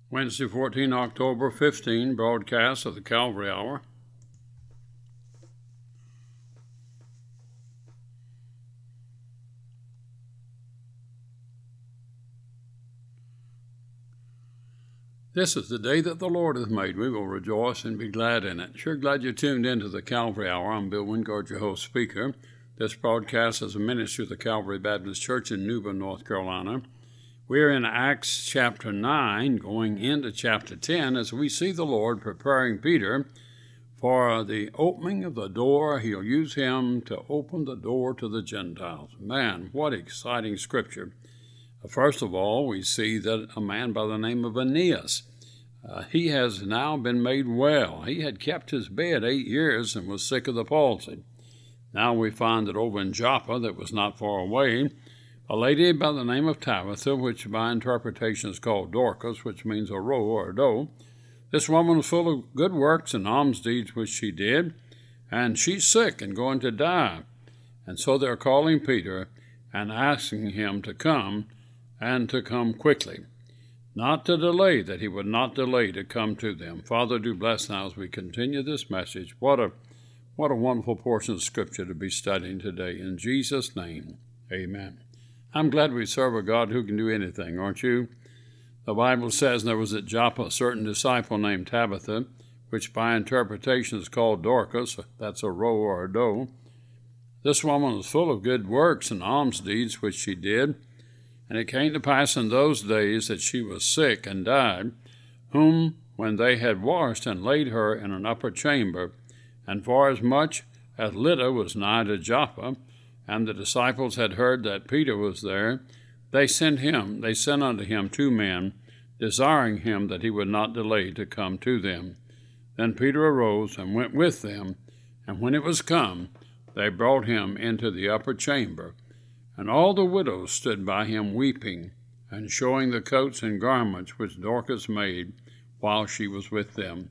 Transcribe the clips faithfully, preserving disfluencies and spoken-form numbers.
Wednesday, fourteenth October, fifteen, broadcast of the Calvary Hour. This is the day that the Lord hath made. We will rejoice and be glad in it. Sure glad you tuned into the Calvary Hour. I'm Bill Wingard, your host speaker. This broadcast is a ministry of the Calvary Baptist Church in Newbern, North Carolina. We're in Acts chapter nine, going into chapter ten, as we see the Lord preparing Peter for the opening of the door. He'll use him to open the door to the Gentiles. Man, what exciting scripture. First of all, we see that a man by the name of Aeneas, uh, he has now been made well. He had kept his bed eight years and was sick of the palsy. Now we find that over in Joppa, that was not far away, a lady by the name of Tabitha, which by interpretation is called Dorcas, which means a roe or a doe. This woman was full of good works and alms deeds which she did, and she's sick and going to die. And so they're calling Peter and asking him to come, and to come quickly, not to delay, that he would not delay to come to them. Father, do bless now as we continue this message. What a what a wonderful portion of Scripture to be studying today. In Jesus' name, amen. I'm glad we serve a God who can do anything, aren't you? The Bible says there was at Joppa a certain disciple named Tabitha, which by interpretation is called Dorcas. That's a roe or a doe. This woman was full of good works and alms deeds which she did. And it came to pass in those days that she was sick and died, whom when they had washed and laid her in an upper chamber, and forasmuch as Lydda was nigh to Joppa, and the disciples had heard that Peter was there, they sent him, they sent unto him two men, desiring him that he would not delay to come to them. Then Peter arose and went with them, and when it was come, they brought him into the upper chamber. And all the widows stood by him weeping, and showing the coats and garments which Dorcas made while she was with them.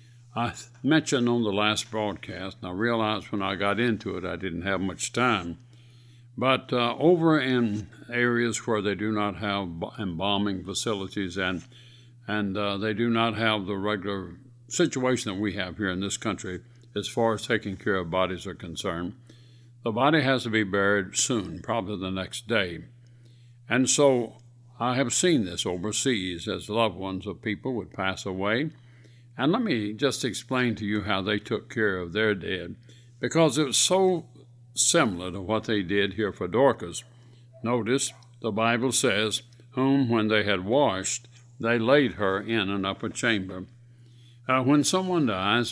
I mentioned on the last broadcast, and I realized when I got into it I didn't have much time, but uh, over in areas where they do not have embalming facilities and, and uh, they do not have the regular situation that we have here in this country as far as taking care of bodies are concerned, the body has to be buried soon, probably the next day. And so I have seen this overseas as loved ones of people would pass away. And let me just explain to you how they took care of their dead, because it was so similar to what they did here for Dorcas. Notice the Bible says, whom when they had washed, they laid her in an upper chamber. Uh, when someone dies,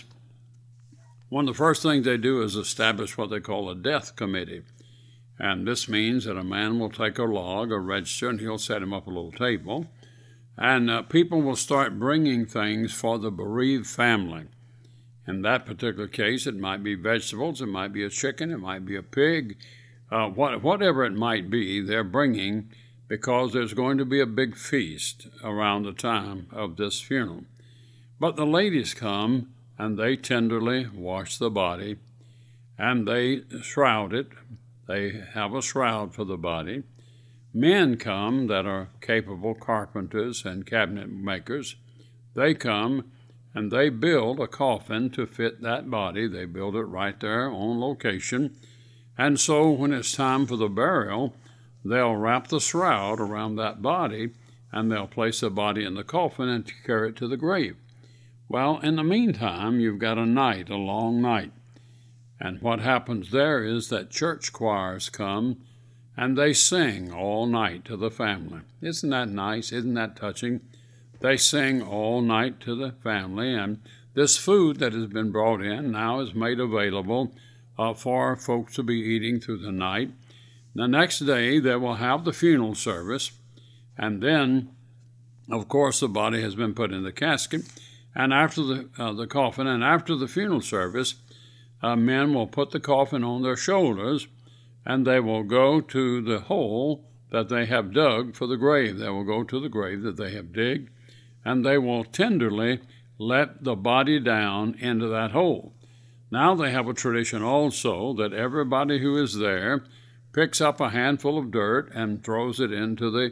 one of the first things they do is establish what they call a death committee. And this means that a man will take a log, a register, and he'll set him up a little table. And uh, people will start bringing things for the bereaved family. In that particular case, it might be vegetables, it might be a chicken, it might be a pig, uh, what, whatever it might be, they're bringing because there's going to be a big feast around the time of this funeral. But the ladies come, and they tenderly wash the body, and they shroud it. They have a shroud for the body. Men come that are capable carpenters and cabinet makers. They come, and they build a coffin to fit that body. They build it right there on location. And so when it's time for the burial, they'll wrap the shroud around that body, and they'll place the body in the coffin and carry it to the grave. Well, in the meantime, you've got a night, a long night. And what happens there is that church choirs come and they sing all night to the family. Isn't that nice? Isn't that touching? They sing all night to the family, and this food that has been brought in now is made available uh, for folks to be eating through the night. The next day, they will have the funeral service, and then, of course, the body has been put in the casket. And after the uh, the coffin, and after the funeral service, uh, men will put the coffin on their shoulders, and they will go to the hole that they have dug for the grave. They will go to the grave that they have digged, and they will tenderly let the body down into that hole. Now they have a tradition also that everybody who is there picks up a handful of dirt and throws it into the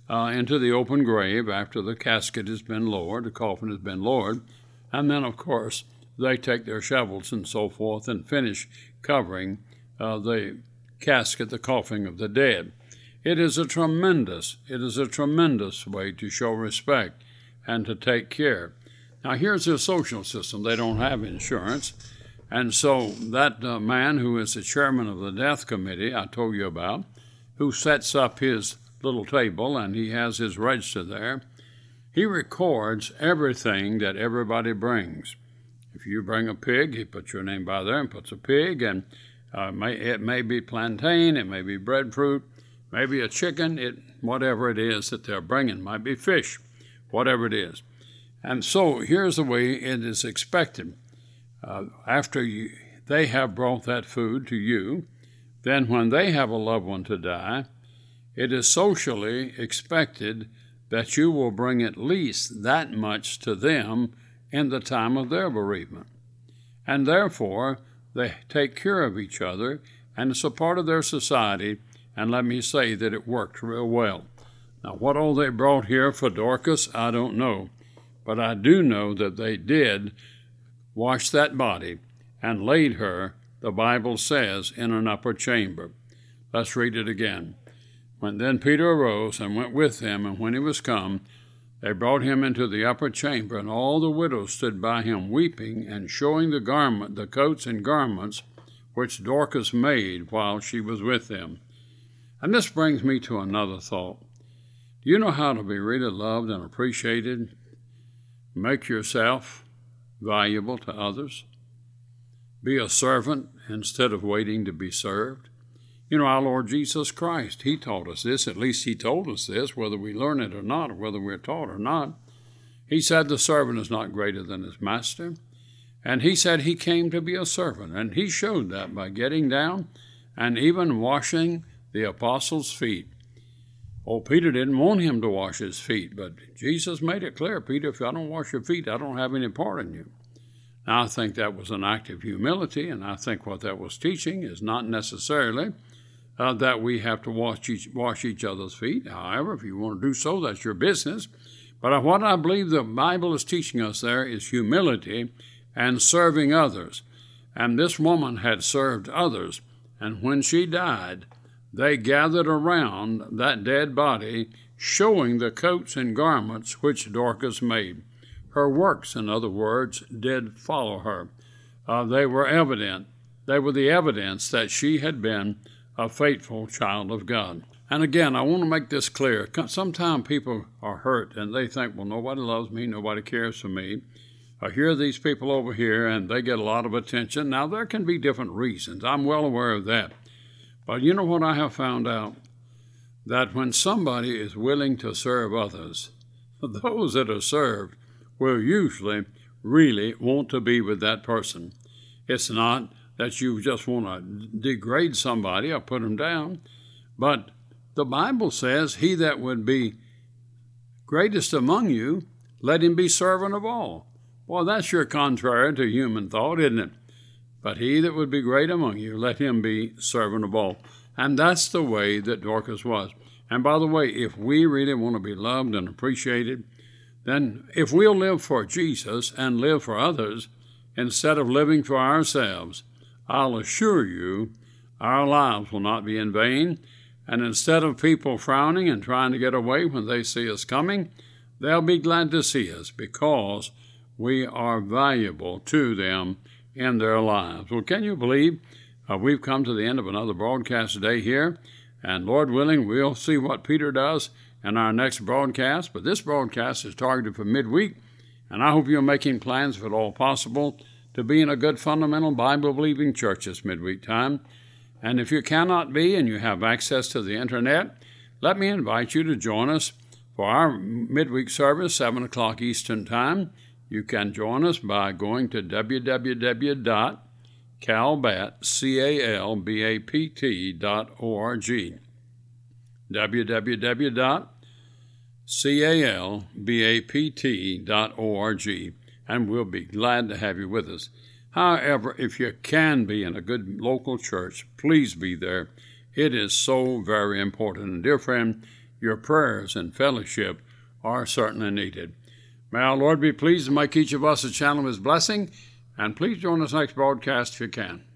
uh, into the open grave after the casket has been lowered, the coffin has been lowered, and then, of course, they take their shovels and so forth and finish covering uh, the casket, the coffin of the dead. It is a tremendous, it is a tremendous way to show respect and to take care. Now, here's their social system. They don't have insurance. And so that uh, man who is the chairman of the death committee I told you about, who sets up his little table and he has his register there, he records everything that everybody brings. If you bring a pig, he puts your name by there and puts a pig, and uh, may, it may be plantain, it may be breadfruit, maybe a chicken, it whatever it is that they're bringing, might be fish, whatever it is. And so here's the way it is expected. Uh, after you, they have brought that food to you, then when they have a loved one to die, it is socially expected that you will bring at least that much to them in the time of their bereavement. And therefore, they take care of each other, and it's a part of their society, and let me say that it worked real well. Now, what all they brought here for Dorcas, I don't know, but I do know that they did wash that body and laid her, the Bible says, in an upper chamber. Let's read it again. When then Peter arose and went with him, and when he was come, they brought him into the upper chamber, and all the widows stood by him weeping and showing the garment, the coats and garments which Dorcas made while she was with them. And this brings me to another thought. Do you know how to be really loved and appreciated? Make yourself valuable to others. Be a servant instead of waiting to be served. You know, our Lord Jesus Christ, he taught us this, at least he told us this, whether we learn it or not, or whether we're taught or not. He said the servant is not greater than his master. And he said he came to be a servant, and he showed that by getting down and even washing the apostles' feet. Oh, Peter didn't want him to wash his feet, but Jesus made it clear, Peter, if I don't wash your feet, I don't have any part in you. Now, I think that was an act of humility, and I think what that was teaching is not necessarily uh, that we have to wash each, wash each other's feet. However, if you want to do so, that's your business. But what I believe the Bible is teaching us there is humility and serving others. And this woman had served others, and when she died, they gathered around that dead body, showing the coats and garments which Dorcas made. Her works, in other words, did follow her. Uh, they were evident. They were the evidence that she had been a faithful child of God. And again, I want to make this clear. Sometimes people are hurt and they think, well, nobody loves me, nobody cares for me. I hear these people over here and they get a lot of attention. Now, there can be different reasons. I'm well aware of that. But you know what I have found out? That when somebody is willing to serve others, those that are served will usually really want to be with that person. It's not that you just want to degrade somebody or put them down, but the Bible says, he that would be greatest among you, let him be servant of all. Well, that's your contrary to human thought, isn't it? But he that would be great among you, let him be servant of all. And that's the way that Dorcas was. And by the way, if we really want to be loved and appreciated, then if we'll live for Jesus and live for others instead of living for ourselves, I'll assure you our lives will not be in vain. And instead of people frowning and trying to get away when they see us coming, they'll be glad to see us because we are valuable to them in their lives. Well, can you believe uh, we've come to the end of another broadcast today here, and Lord willing, we'll see what Peter does in our next broadcast. But this broadcast is targeted for midweek, and I hope you're making plans, if at all possible, to be in a good fundamental Bible-believing church this midweek time. And if you cannot be and you have access to the internet, let me invite you to join us for our midweek service, seven o'clock Eastern Time. You can join us by going to w w w dot calbat dot org. w w w dot calbat dot org, and we'll be glad to have you with us. However, if you can be in a good local church, please be there. It is so very important. And dear friend, your prayers and fellowship are certainly needed. May our Lord be pleased to make each of us a channel of His blessing, and please join us next broadcast if you can.